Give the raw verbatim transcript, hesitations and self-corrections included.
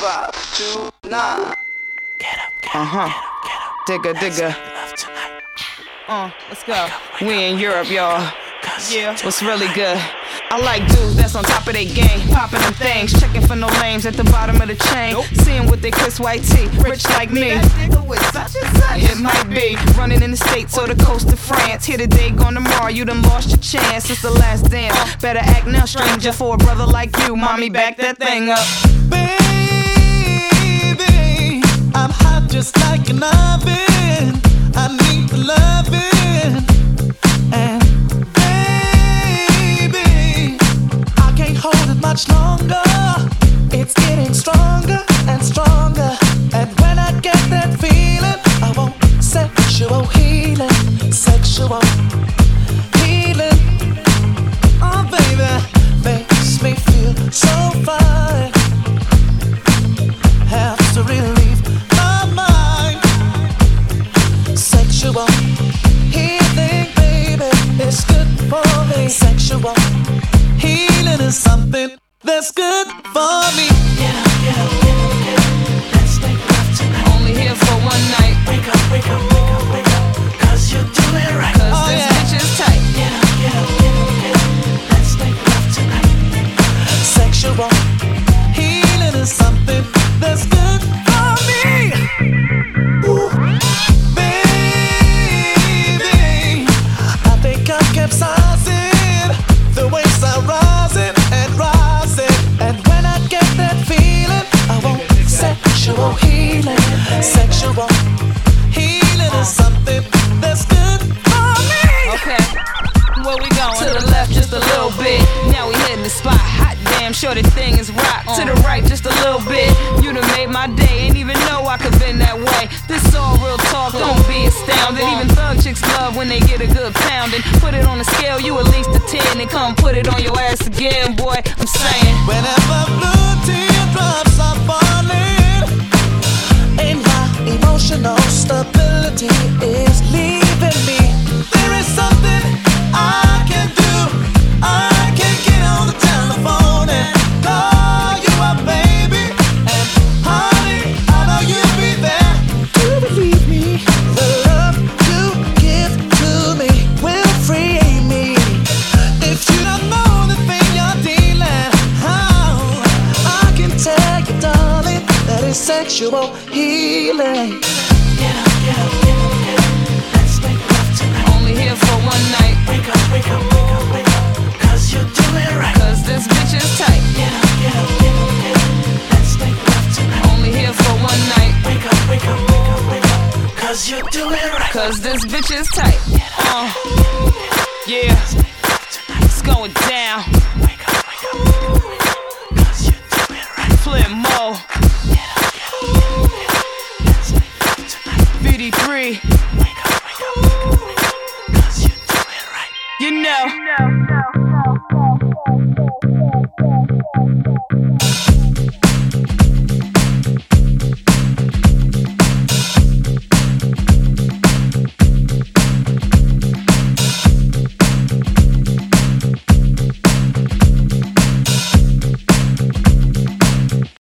five, two, nine. Get up, get up, uh-huh. Get up, get up. Digga, digga. Uh, let's go. We in Europe, y'all. Yeah, what's really good? I like dudes that's on top of their game, popping them things, checking for no lames at the bottom of the chain. Nope. Seeing with their Chris White tee, rich like me. It might be running in the States or the coast of France. Here today, gone tomorrow. You done lost your chance. It's the last dance. Better act now, stranger, for a brother like you. Mommy, back that thing up. Baby, I'm hot just like an oven. I need the loving. And hold it much longer. It's getting stronger and stronger. And when I get that feeling, I want sexual healing, sexual healing. Oh baby, makes me feel so fine. Helps to relieve my mind. Sexual healing, baby, it's good for me. Sexual healing is something that's good for me. Get up, get up, get up, get up. Let's make love tonight. Only here for one night. Wake up, wake up, wake up, wake up. Cause you do it right. Cause oh, this yeah. bitch is tight. Get up, get up, get up, get up. Let's make love tonight. Sexual healing is something that's good for me. Ooh. Baby, I think I'm capsizing. The waves are rising and rising. And when I get that feeling, I want sexual healing. Sexual healing is something that's good for me. Okay, where we going? To the left just a little bit. Now we hitting the spot. Hot damn, sure the thing is rock. Uh. To the right just a little bit. You done made my day. Ain't even know I could been that way. This all real talk, don't be astounded. Even thug chicks love when they get a good pounding. Put it on a scale, you at least a ten. And come put it on your ass again, boy, I'm saying. Whenever blue teardrops are falling and my emotional stability is leaving me, there is something I can do. I can get on the telephone and call you up, baby. And honey, I know you'll be there. Do you believe me? The love you give to me will free me. If you don't know the thing you're dealing, oh, I can tell you, darling, that it's sexual healing. Get up, get up, get up, get up. Let's make love tonight. Only here for one night. Wake up, wake up, wake up, wake up. Cause you do it right. Cause this bitch is tight. Get up, get up, get up, get up. Let's make love tonight. Only here for one night. Wake up, wake up, wake up, wake up. Cause you do it right. Cause this bitch is tight. Uh, yeah. It's going down. Wake up, wake up, wake up, wake up. Cause you do it right. Flip Mo. Get up, get up, get up, get up. Let's make love tonight. V D three. Wake up, wake up, wake up, wake up. Cause you do it right. You know.